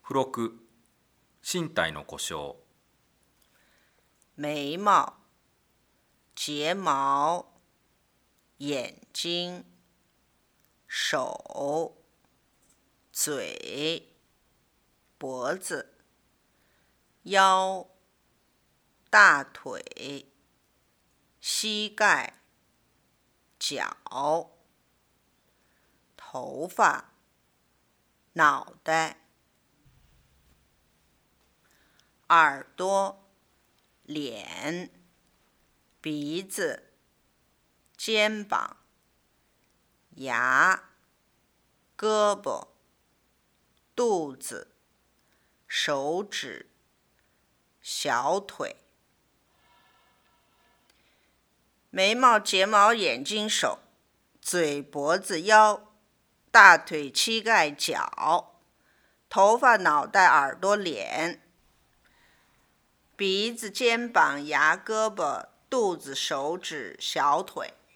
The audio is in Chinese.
付録、身体の故障。 眉毛、睫毛、眼睛、手、嘴、脖子、腰、大腿、膝盖、脚、头发、脑袋、耳朵、脸、鼻子、肩膀、牙、胳膊、肚子、手指、小腿。眉毛、睫毛、眼睛、手、嘴、脖子、腰、大腿、膝盖、脚、头发、脑袋、耳朵、脸、鼻子、肩膀、牙、胳膊、肚子、手指、小腿。